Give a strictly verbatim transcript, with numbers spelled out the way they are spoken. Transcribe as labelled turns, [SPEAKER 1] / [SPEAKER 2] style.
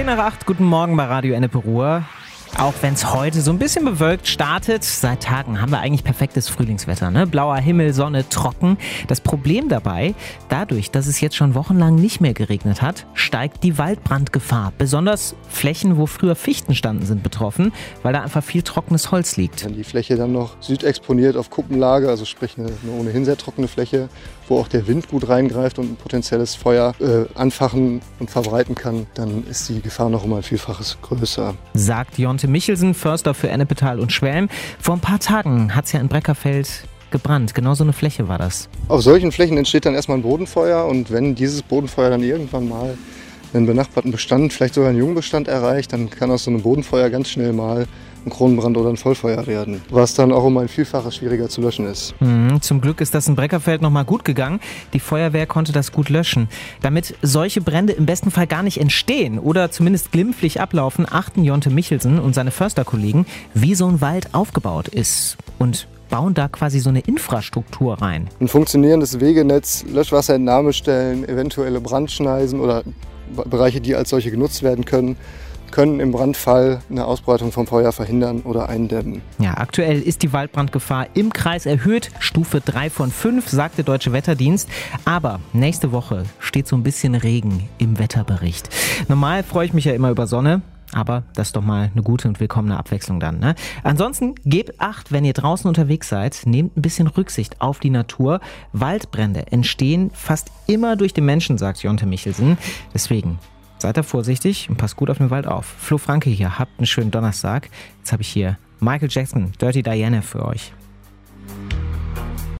[SPEAKER 1] zehn nach acht, guten Morgen bei Radio Ennepe Ruhr. Auch wenn es heute so ein bisschen bewölkt startet, seit Tagen haben wir eigentlich perfektes Frühlingswetter, ne? Blauer Himmel, Sonne, trocken. Das Problem dabei, dadurch, dass es jetzt schon wochenlang nicht mehr geregnet hat, steigt die Waldbrandgefahr. Besonders Flächen, wo früher Fichten standen, sind betroffen, weil da einfach viel trockenes Holz liegt.
[SPEAKER 2] Wenn die Fläche dann noch südexponiert auf Kuppenlage, also sprich eine, eine ohnehin sehr trockene Fläche, wo auch der Wind gut reingreift und ein potenzielles Feuer äh, anfachen und verbreiten kann, dann ist die Gefahr noch um ein Vielfaches größer.
[SPEAKER 1] Sagt Jonte Michelsen, Förster für Ennepetal und Schwelm. Vor ein paar Tagen hat es ja in Breckerfeld gebrannt. Genau so eine Fläche war das.
[SPEAKER 2] Auf solchen Flächen entsteht dann erstmal ein Bodenfeuer und wenn dieses Bodenfeuer dann irgendwann mal einen benachbarten Bestand, vielleicht sogar einen Jungbestand erreicht, dann kann aus so einem Bodenfeuer ganz schnell mal ein Kronenbrand oder ein Vollfeuer werden, was dann auch um ein Vielfaches schwieriger zu löschen ist.
[SPEAKER 1] Mhm, zum Glück ist das in Breckerfeld nochmal gut gegangen. Die Feuerwehr konnte das gut löschen. Damit solche Brände im besten Fall gar nicht entstehen oder zumindest glimpflich ablaufen, achten Jonte Michelsen und seine Försterkollegen, wie so ein Wald aufgebaut ist und bauen da quasi so eine Infrastruktur rein.
[SPEAKER 2] Ein funktionierendes Wegenetz, Löschwasserentnahmestellen, eventuelle Brandschneisen oder Bereiche, die als solche genutzt werden können, können im Brandfall eine Ausbreitung vom Feuer verhindern oder eindämmen.
[SPEAKER 1] Ja, aktuell ist die Waldbrandgefahr im Kreis erhöht. Stufe drei von fünf, sagt der Deutsche Wetterdienst. Aber nächste Woche steht so ein bisschen Regen im Wetterbericht. Normal freue ich mich ja immer über Sonne. Aber das ist doch mal eine gute und willkommene Abwechslung dann, ne? Ansonsten gebt Acht, wenn ihr draußen unterwegs seid. Nehmt ein bisschen Rücksicht auf die Natur. Waldbrände entstehen fast immer durch den Menschen, sagt Jonte Michelsen. Deswegen seid da vorsichtig und passt gut auf den Wald auf. Flo Franke hier, habt einen schönen Donnerstag. Jetzt habe ich hier Michael Jackson, Dirty Diana für euch.